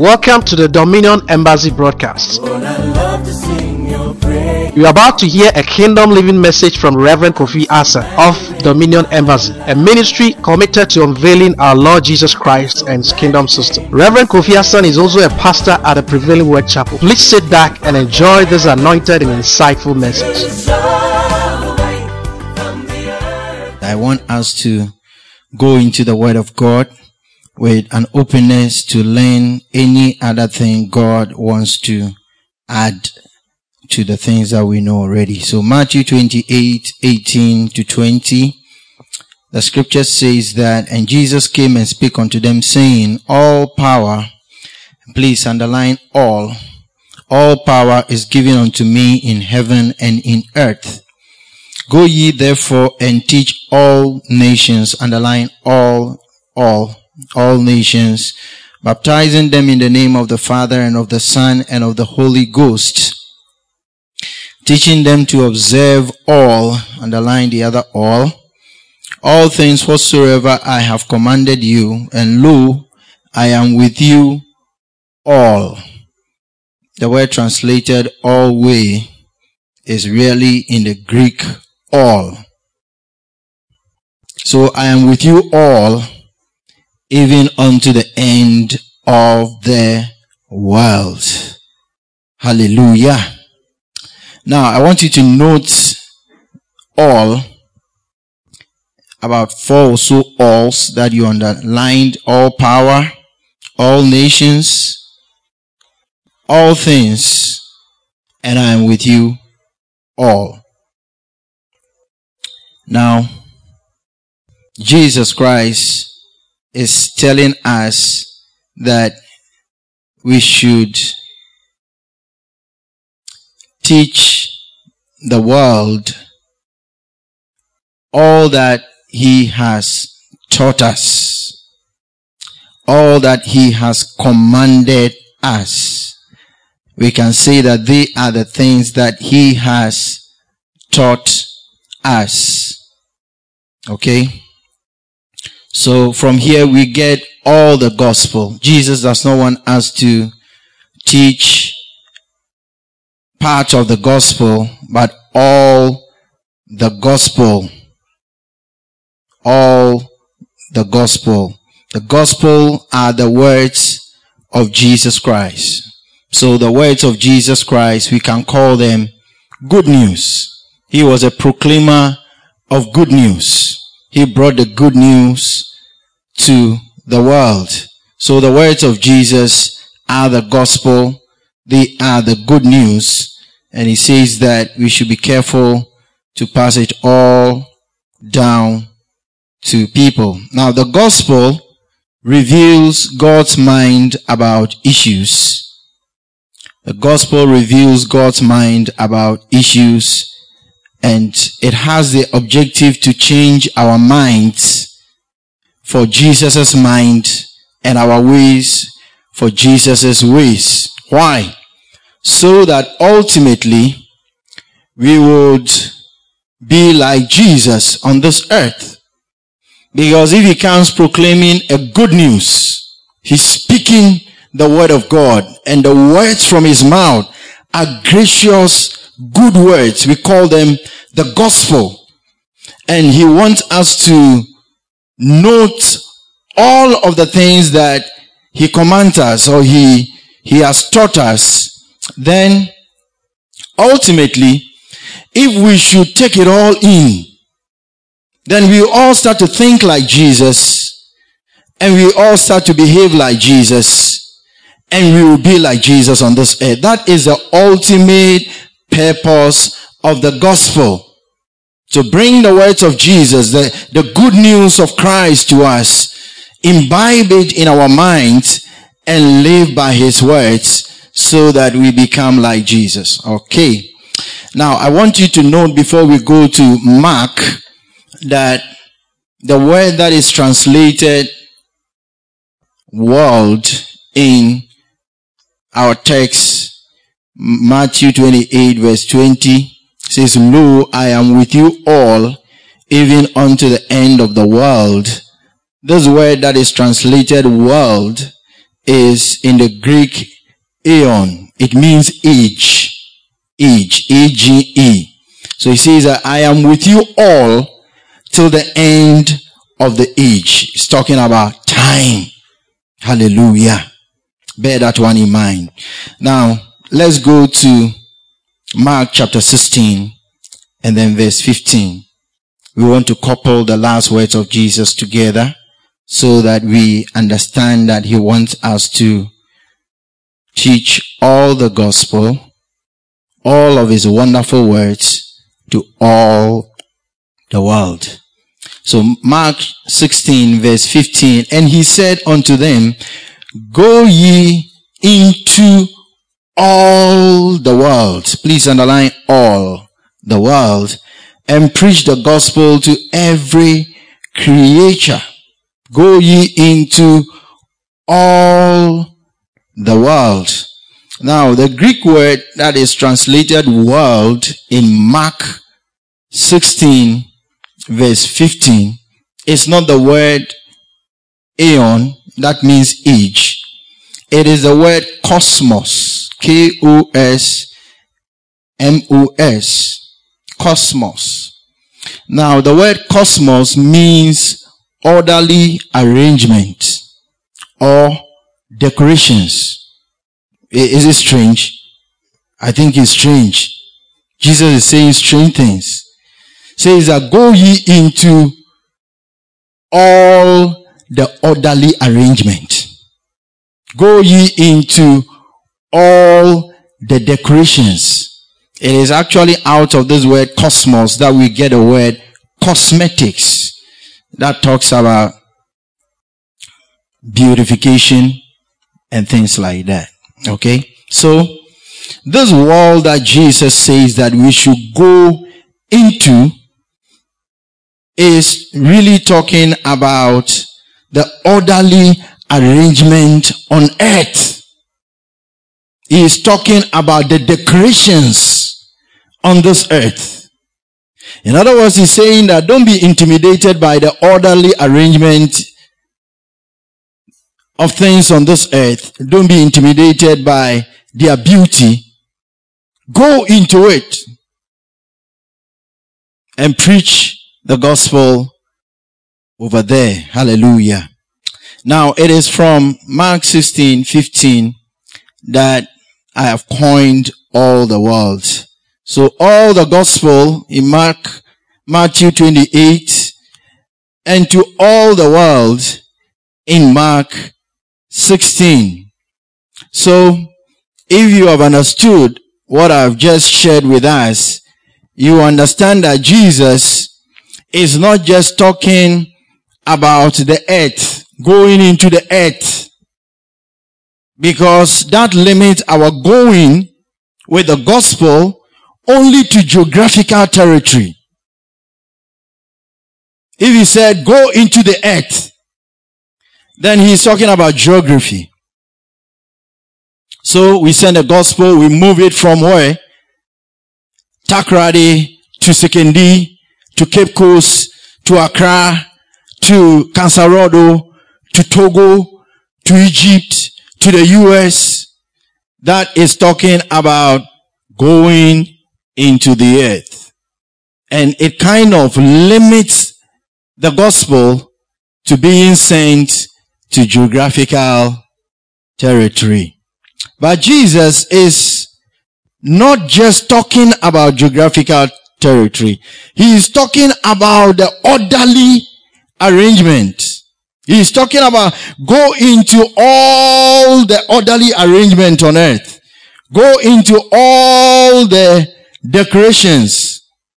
Welcome to the Dominion Embassy broadcast. You are about to hear a kingdom living message from Reverend Kofi Asa of Dominion Embassy, a ministry committed to unveiling our Lord Jesus Christ and His kingdom system. Reverend Kofi Asa is also a pastor at the Prevailing Word Chapel. Please sit back and enjoy this anointed and insightful message. I want us to go into the Word of God with an openness to learn any other thing God wants to add to the things that we know already. So Matthew 28:18-20, the scripture says that, and Jesus came and spake unto them, saying, all power, please underline all power is given unto me in heaven and in earth. Go ye therefore and teach all nations, underline all nations, baptizing them in the name of the Father and of the Son and of the Holy Ghost, teaching them to observe all, underline the other all things whatsoever I have commanded you, and lo, I am with you all. The word translated always is really in the Greek all. So I am with you all, even unto the end of the world. Hallelujah. Now, I want you to note all, about 4 or so alls that you underlined: all power, all nations, all things, and I am with you all. Now, Jesus Christ is telling us that we should teach the world all that He has taught us, all that He has commanded us. We can say that they are the things that He has taught us. Okay? So from here we get all the gospel. Jesus does not want us to teach part of the gospel, but all the gospel. All the gospel. The gospel are the words of Jesus Christ. So the words of Jesus Christ, we can call them good news. He was a proclaimer of good news. He brought the good news to the world. So the words of Jesus are the gospel. They are the good news. And He says that we should be careful to pass it all down to people. Now, the gospel reveals God's mind about issues. The gospel reveals God's mind about issues, and it has the objective to change our minds for Jesus' mind and our ways for Jesus' ways. Why? So that ultimately we would be like Jesus on this earth. Because if He comes proclaiming a good news, He's speaking the word of God, and the words from His mouth are gracious, good words. We call them the gospel. And He wants us to note all of the things that He commands us, or He has taught us. Then ultimately, if we should take it all in, then we all start to think like Jesus, and we all start to behave like Jesus, and we will be like Jesus on this earth. That is the ultimate purpose of the gospel. To bring the words of Jesus, the good news of Christ to us, imbibe it in our minds, and live by His words, so that we become like Jesus. Okay. Now, I want you to note before we go to Mark, that the word that is translated world in our text, Matthew 28:20, says, lo, I am with you all, even unto the end of the world. This word that is translated world is in the Greek aeon. It means age. Age. A-G-E. So he says that I am with you all till the end of the age. He's talking about time. Hallelujah. Bear that one in mind. Now, let's go to Mark chapter 16 and then verse 15. We want to couple the last words of Jesus together so that we understand that he wants us to teach all the gospel, all of his wonderful words to all the world. So Mark 16 verse 15, and he said unto them, go ye into all the world. Please underline all the world, and preach the gospel to every creature. Go ye into all the world. Now, the Greek word that is translated world in Mark 16 verse 15 is not the word aeon, that means age. It is the word cosmos. K-O-S-M-O-S. Cosmos. Now, the word cosmos means orderly arrangement or decorations. Is it strange? I think it's strange. Jesus is saying strange things. Says that go ye into all the orderly arrangement. Go ye into all the decorations. It is actually out of this word cosmos that we get the word cosmetics. That talks about beautification and things like that. Okay? So, this world that Jesus says that we should go into is really talking about the orderly arrangement on earth. He is talking about the decorations on this earth. In other words, he's saying that don't be intimidated by the orderly arrangement of things on this earth. Don't be intimidated by their beauty. Go into it and preach the gospel over there. Hallelujah. Now, it is from Mark 16:15 that I have coined all the world. So all the gospel in Matthew 28, and to all the world in Mark 16. So if you have understood what I've just shared with us, you understand that Jesus is not just talking about the earth, going into the earth, because that limits our going with the gospel only to geographical territory. If he said go into the earth, then he's talking about geography. So we send the gospel, we move it from where? Takoradi to Sekondi to Cape Coast to Accra to Kansarato to Togo to Egypt to the US. That is talking about going into the earth. And it kind of limits the gospel to being sent to geographical territory. But Jesus is not just talking about geographical territory. He is talking about the orderly arrangement. He is talking about go into all the orderly arrangement on earth. Go into all the decorations.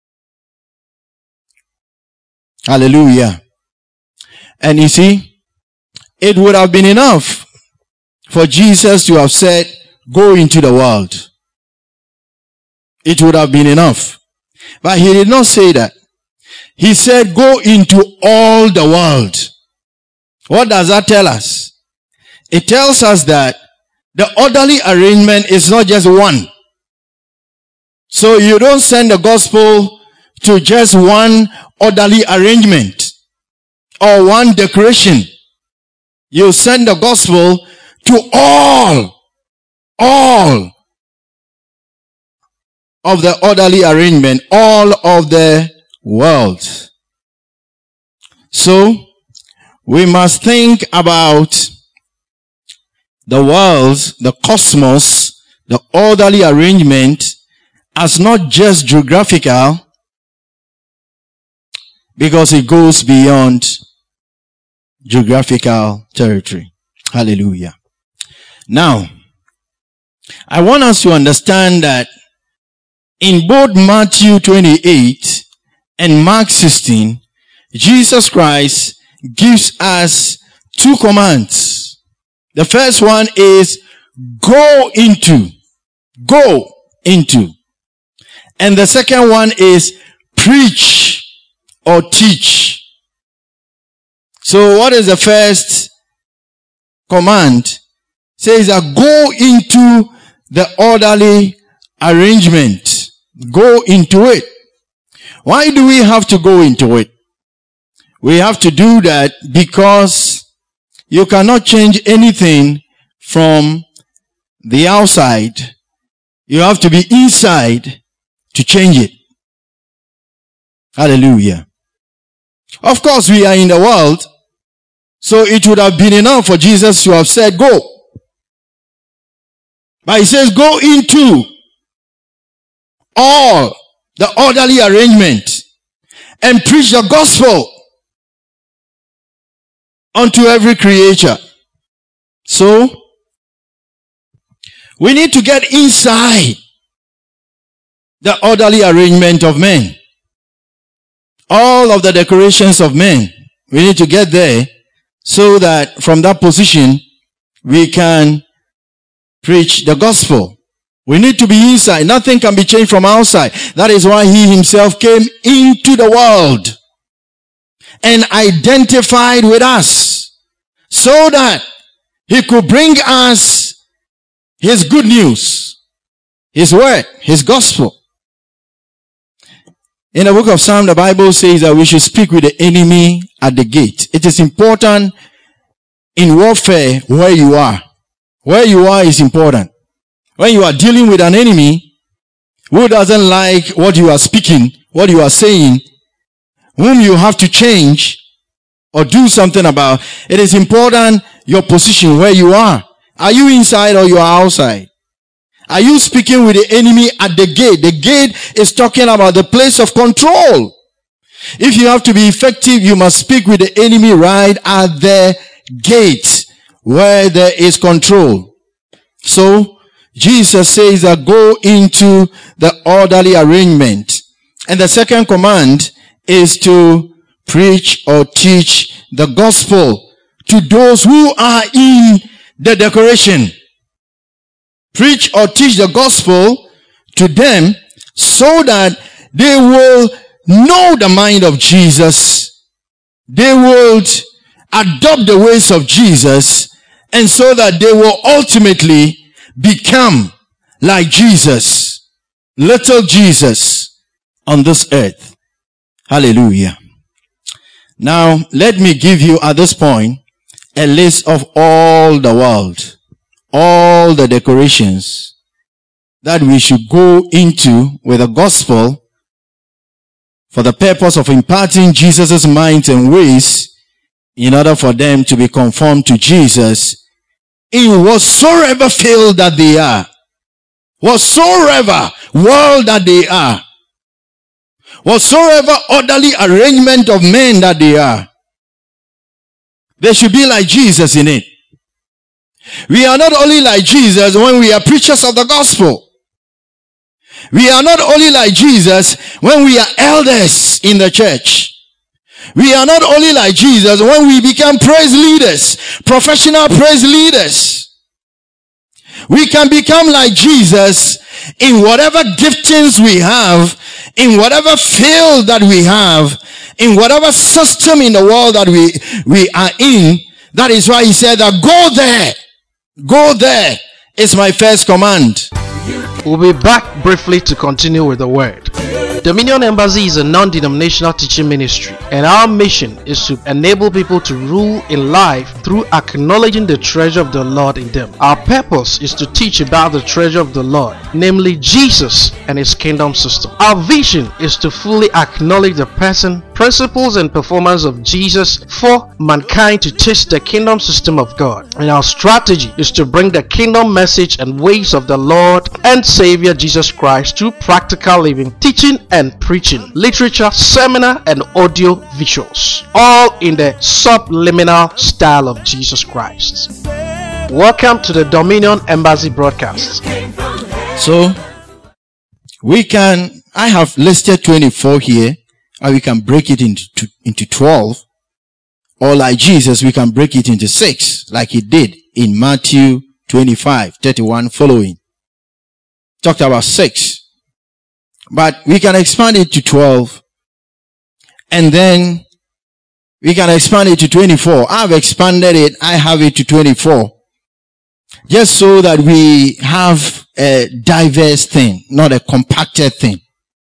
Hallelujah. And you see, it would have been enough for Jesus to have said, go into the world. It would have been enough. But he did not say that. He said, go into all the world. What does that tell us? It tells us that the orderly arrangement is not just one. So you don't send the gospel to just one orderly arrangement or one decoration. You send the gospel to all of the orderly arrangement, all of the world. So, we must think about the world, the cosmos, the orderly arrangement as not just geographical, because it goes beyond geographical territory. Hallelujah. Now, I want us to understand that in both Matthew 28 and Mark 16, Jesus Christ gives us two commands. The first one is go into. And the second one is preach or teach. So what is the first command? It says that go into the orderly arrangement. Go into it. Why do we have to go into it? We have to do that because you cannot change anything from the outside. You have to be inside to change it. Hallelujah. Of course, we are in the world, so it would have been enough for Jesus to have said, go. But he says, go into all the orderly arrangement and preach the gospel unto every creature. So, we need to get inside the orderly arrangement of men. All of the decorations of men. We need to get there so that from that position we can preach the gospel. We need to be inside. Nothing can be changed from outside. That is why he himself came into the world and identified with us so that he could bring us his good news, his word, his gospel. In the book of Psalm, the Bible says that we should speak with the enemy at the gate. It is important in warfare where you are. Where you are is important. When you are dealing with an enemy who doesn't like what you are speaking, what you are saying, whom you have to change or do something about, it is important your position where you are. Are you inside or you are outside? Are you speaking with the enemy at the gate? The gate is talking about the place of control. If you have to be effective, you must speak with the enemy right at the gate where there is control. So, Jesus says that go into the orderly arrangement. And the second command is to preach or teach the gospel to those who are in the decoration. Preach or teach the gospel to them so that they will know the mind of Jesus. They will adopt the ways of Jesus, and so that they will ultimately become like Jesus, little Jesus on this earth. Hallelujah. Now, let me give you at this point a list of all the world, all the decorations that we should go into with the gospel for the purpose of imparting Jesus' minds and ways in order for them to be conformed to Jesus in whatsoever field that they are, whatsoever world that they are, whatsoever orderly arrangement of men that they are. They should be like Jesus in it. We are not only like Jesus when we are preachers of the gospel. We are not only like Jesus when we are elders in the church. We are not only like Jesus when we become praise leaders, professional praise leaders. We can become like Jesus in whatever giftings we have, in whatever field that we have, in whatever system in the world that we are in. That is why he said that go there. Go there is my first command. We'll be back briefly to continue with the word. Dominion Embassy is a non-denominational teaching ministry, and our mission is to enable people to rule in life through acknowledging the treasure of the Lord in them. Our purpose is to teach about the treasure of the Lord, namely Jesus and His kingdom system. Our vision is to fully acknowledge the person, principles, and performance of Jesus for mankind to taste the kingdom system of God. And our strategy is to bring the kingdom message and ways of the Lord and Savior Jesus Christ through practical living, teaching and preaching, literature, seminar, and audio visuals, all in the subliminal style of Jesus Christ. Welcome to the Dominion Embassy broadcast. So, I have listed 24 here, and we can break it into 12. Or like Jesus, we can break it into 6, like He did in Matthew 25, 31 following. Talked about 6. But we can expand it to 12. And then we can expand it to 24. I've expanded it. I have it to 24. Just so that we have a diverse thing, not a compacted thing.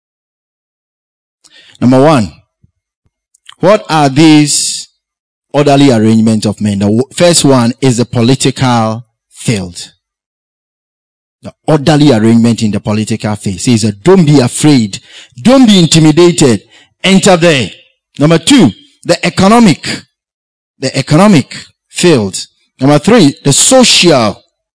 Number 1. What are these orderly arrangements of men? The first one is the political field. The orderly arrangement in the political field. It says, don't be afraid. Don't be intimidated. Enter there. Number 2, the economic field. Number 3, the social.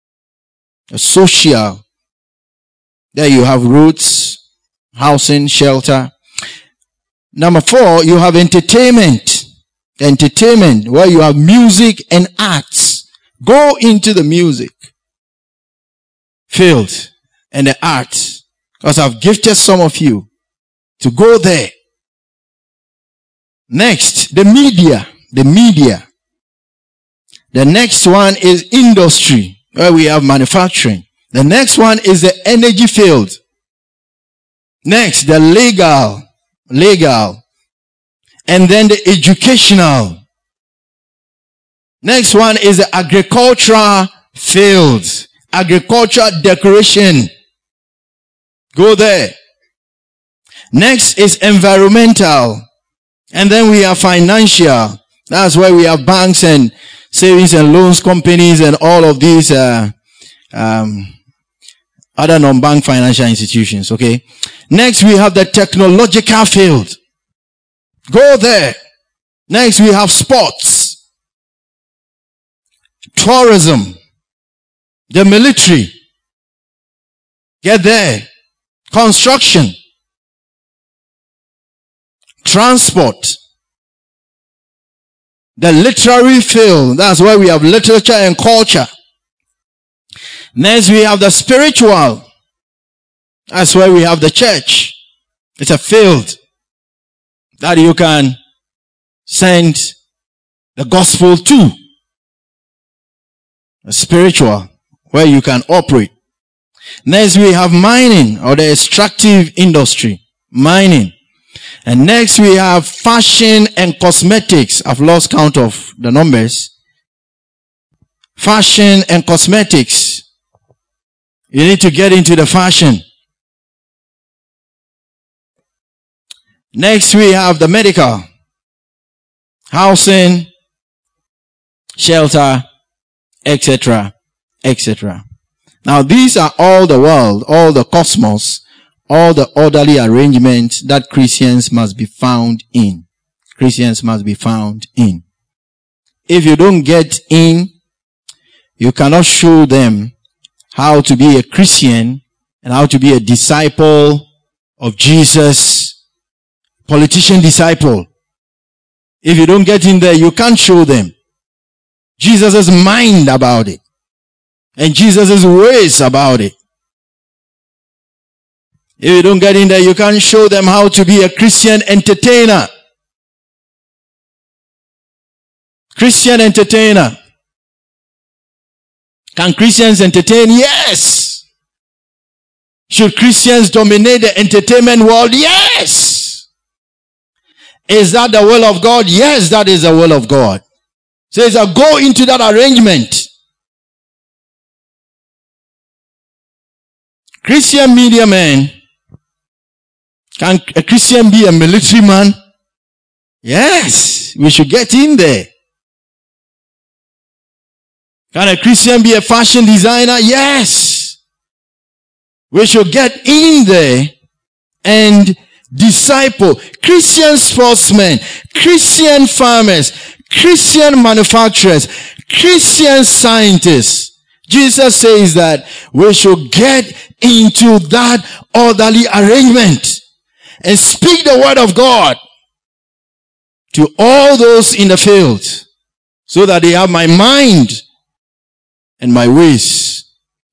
There you have roads, housing, shelter. Number 4, you have entertainment. Entertainment, where you have music and arts. Go into the music field and the arts, because I've gifted some of you to go there. Next, the media. The next one is industry, where we have manufacturing. The next one is the energy field. Next, the legal. And then the educational. Next one is the agricultural field. Agricultural decoration. Go there. Next is environmental. And then we have financial. That's where we have banks and savings and loans companies and all of these other non-bank financial institutions. Okay. Next we have the technological field. Go there. Next we have sports, tourism, the military. Get there. Construction, transport, the literary field. That's where we have literature and culture. Next we have the spiritual. That's where we have the church. It's a field that you can send the gospel to. A spiritual, where you can operate. Next we have mining, or the extractive industry. Mining. And next we have fashion and cosmetics. I've lost count of the numbers. Fashion and cosmetics. You need to get into the fashion. Next we have the medical, housing, shelter, etc., etc. Now these are all the world, all the cosmos, all the orderly arrangements that Christians must be found in. Christians must be found in. If you don't get in, you cannot show them how to be a Christian and how to be a disciple of Jesus. Politician disciple. If you don't get in there, you can't show them Jesus' mind about it and Jesus' ways about it. If you don't get in there, you can't show them how to be a Christian entertainer. Christian entertainer. Can Christians entertain? Yes. Should Christians dominate the entertainment world? Yes. Is that the will of God? Yes, that is the will of God. Says, go into that arrangement. Christian media men Can a Christian be a military man? Yes, we should get in there. Can a Christian be a fashion designer? Yes. We should get in there and disciple Christian sportsmen, Christian farmers, Christian manufacturers, Christian scientists. Jesus says that we should get into that orderly arrangement and speak the word of God to all those in the field so that they have my mind and my ways.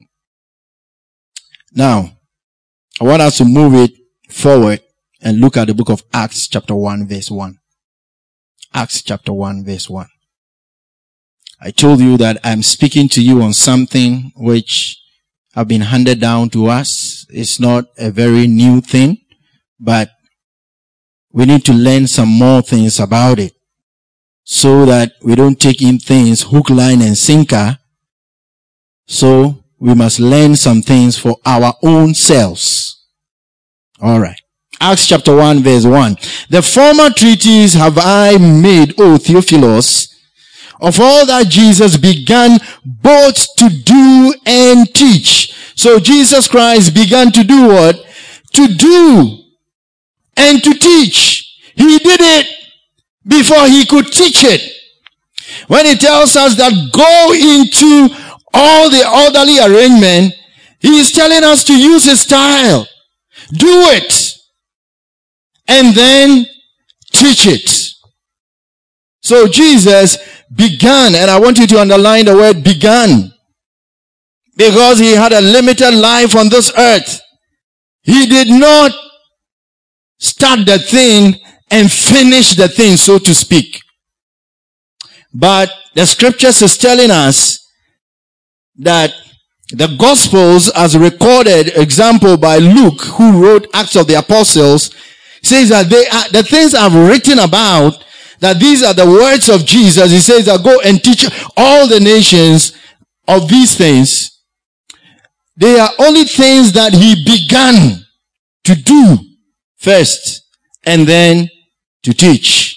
Now, I want us to move it forward and look at the book of Acts chapter 1 verse 1. Acts chapter 1 verse 1. I told you that I'm speaking to you on something which have been handed down to us. It's not a very new thing, but we need to learn some more things about it so that we don't take in things hook, line, and sinker. So we must learn some things for our own selves. Alright. Acts chapter 1 verse 1. The former treatise have I made, O Theophilus, of all that Jesus began both to do and teach. So Jesus Christ began to do what? To do and to teach. He did it before he could teach it. When he tells us that go into all the orderly arrangement, he is telling us to use his style. Do it. And then teach it. So Jesus began, and I want you to underline the word began, because he had a limited life on this earth. He did not start the thing and finish the thing, so to speak. But the scriptures is telling us that the Gospels, as recorded, example by Luke, who wrote Acts of the Apostles, says that the things I've written about, that these are the words of Jesus. He says that go and teach all the nations of these things. They are only things that he began to do first and then to teach.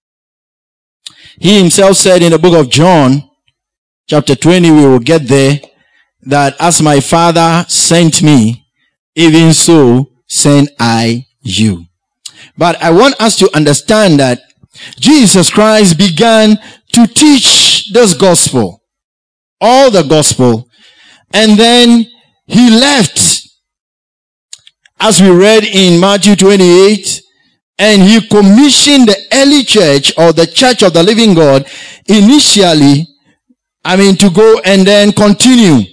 He himself said in the book of John, chapter 20, we will get there, that as my Father sent me, even so send I you. But I want us to understand that Jesus Christ began to teach this gospel, all the gospel, and then he left, as we read in Matthew 28, and he commissioned the early church, or the church of the living God, initially, to go and then continue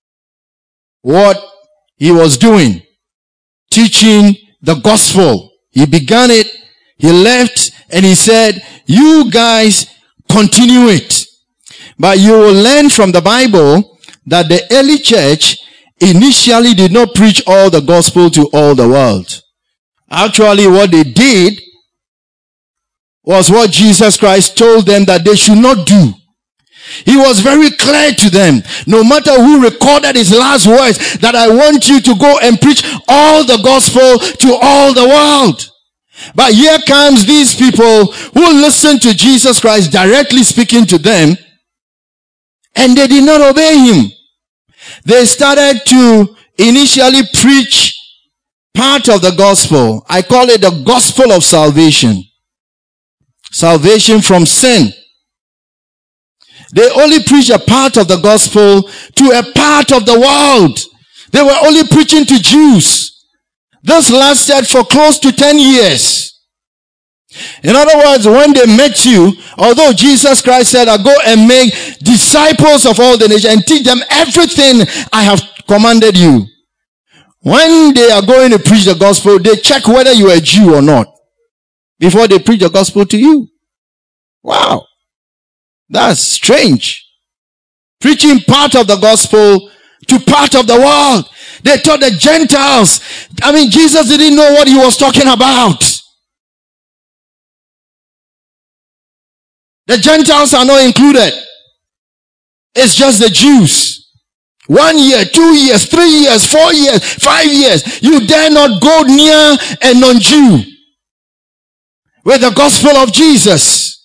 what he was doing, teaching the gospel. He began it, he left, and he said, you guys continue it. But you will learn from the Bible that the early church initially did not preach all the gospel to all the world. Actually, what they did was what Jesus Christ told them that they should not do. He was very clear to them. No matter who recorded his last words, that I want you to go and preach all the gospel to all the world. But here comes these people who listened to Jesus Christ directly speaking to them, and they did not obey him. They started to initially preach part of the gospel. I call it the gospel of salvation. Salvation from sin. They only preached a part of the gospel to a part of the world. They were only preaching to Jews. This lasted for close to 10 years. In other words, when they met you, although Jesus Christ said, I go and make disciples of all the nations and teach them everything I have commanded you. When they are going to preach the gospel, they check whether you are a Jew or not before they preach the gospel to you. Wow. That's strange. Preaching part of the gospel to part of the world. They taught the Gentiles. Jesus didn't know what he was talking about. The Gentiles are not included. It's just the Jews. 1 year, 2 years, 3 years, 4 years, 5 years. You dare not go near a non-Jew with the gospel of Jesus.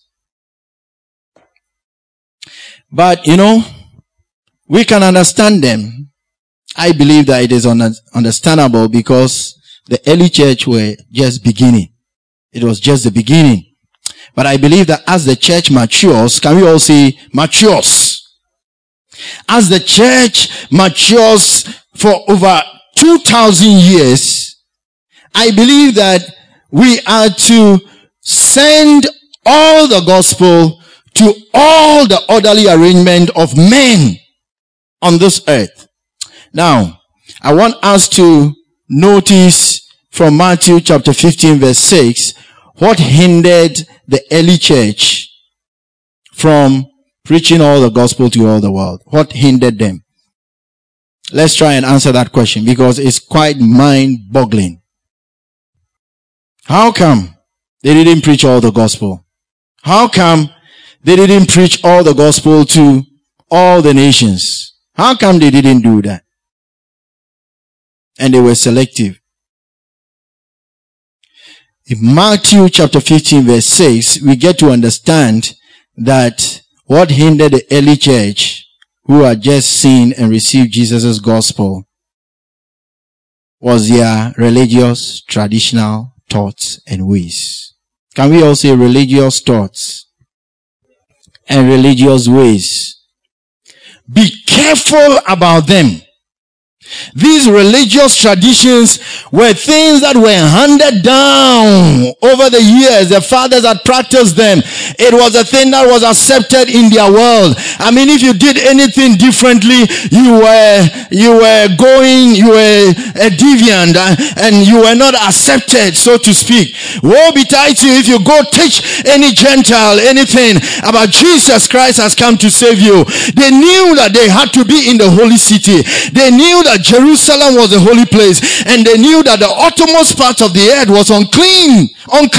But, we can understand them. I believe that it is understandable because the early church were just beginning. It was just the beginning. But I believe that as the church matures, can we all say matures? As the church matures for over 2,000 years, I believe that we are to send all the gospel to all the orderly arrangement of men on this earth. Now, I want us to notice from Matthew chapter 15 verse 6, what hindered the early church from preaching all the gospel to all the world. What hindered them? Let's try and answer that question because it's quite mind-boggling. How come they didn't preach all the gospel? How come they didn't preach all the gospel to all the nations? How come they didn't do that? And they were selective. In Matthew chapter 15 verse 6, we get to understand that what hindered the early church who had just seen and received Jesus' gospel was their religious, traditional thoughts and ways. Can we all say religious thoughts and religious ways? Be careful about them. These religious traditions were things that were handed down over the years. The fathers had practiced them. It was a thing that was accepted in their world. I mean, if you did anything differently, you were a deviant and you were not accepted, so to speak. Woe betide you if you go teach any Gentile anything about Jesus Christ has come to save you. They knew that they had to be in the holy city. They knew that Jerusalem was a holy place, and they knew that the uttermost part of the earth was unclean,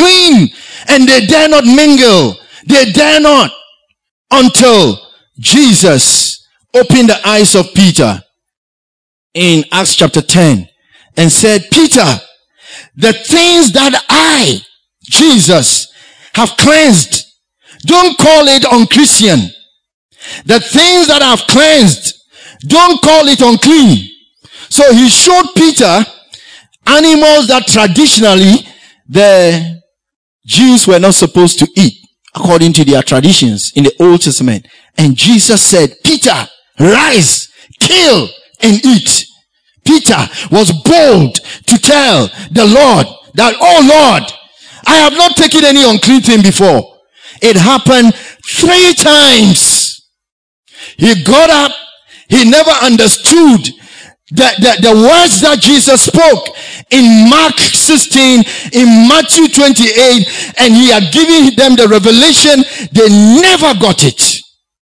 and they dare not mingle. They dare not until Jesus opened the eyes of Peter in Acts chapter 10 and said, Peter, the things that I, Jesus, have cleansed, don't call it unchristian. The things that I've cleansed, don't call it unclean. So he showed Peter animals that traditionally the Jews were not supposed to eat according to their traditions in the Old Testament. And Jesus said, Peter, rise, kill and eat. Peter was bold to tell the Lord that, oh Lord, I have not taken any unclean thing before. It happened 3 times. He got up. He never understood the words that Jesus spoke in Mark 16, in Matthew 28, and he had given them the revelation. They never got it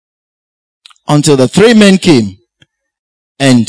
until the 3 men came and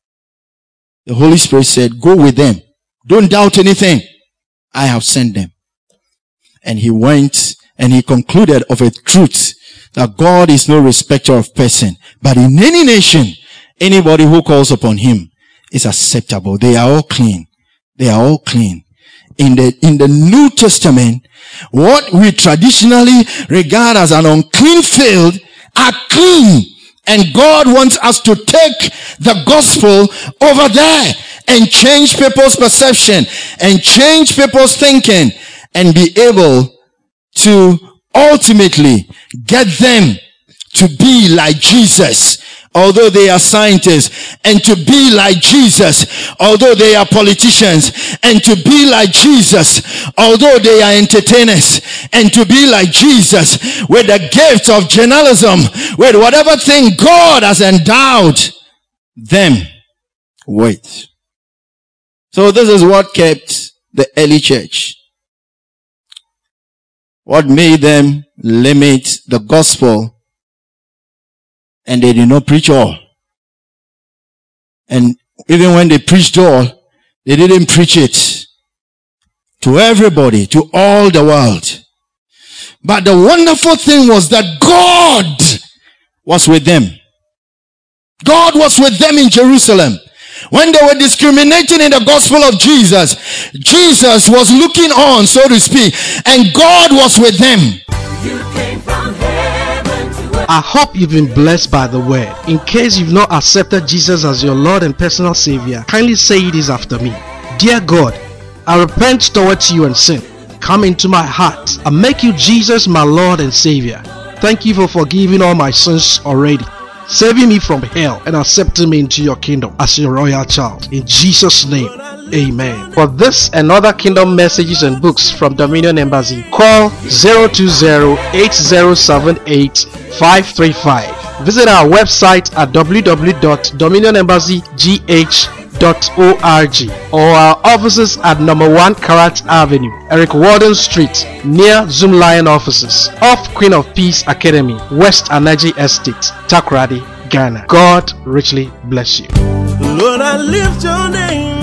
the Holy Spirit said, go with them. Don't doubt anything. I have sent them. And he went and he concluded of a truth that God is no respecter of person, but in any nation, anybody who calls upon him is acceptable. They are all clean. They are all clean. In the New Testament, what we traditionally regard as an unclean field are clean. And God wants us to take the gospel over there and change people's perception and change people's thinking and be able to ultimately get them to be like Jesus, although they are scientists, and to be like Jesus, although they are politicians, and to be like Jesus, although they are entertainers, and to be like Jesus with the gift of journalism, with whatever thing God has endowed them with. So this is what kept the early church. What made them limit the gospel, and they did not preach all. And even when they preached all, they didn't preach it to everybody, to all the world. But the wonderful thing was that God was with them. God was with them in Jerusalem. When they were discriminating in the gospel of Jesus, Jesus was looking on, so to speak, and God was with them. You came from heaven to earth. I hope you've been blessed by the word. In case you've not accepted Jesus as your Lord and personal Savior, kindly say this after me. Dear God, I repent towards you and sin. Come into my heart and make you Jesus my Lord and Savior. Thank you for forgiving all my sins already, saving me from hell and accepting me into your kingdom as your royal child. In Jesus' name, amen. For this and other kingdom messages and books from Dominion Embassy, call 020-8078-535. Visit our website at www.dominionembassygh.org or our offices at number 1 Karat Avenue, Eric Warden Street, near Zoom Lion offices, off Queen of Peace Academy, West Anaji Estate, Takoradi, Ghana. God richly bless you. Lord, I lift your name.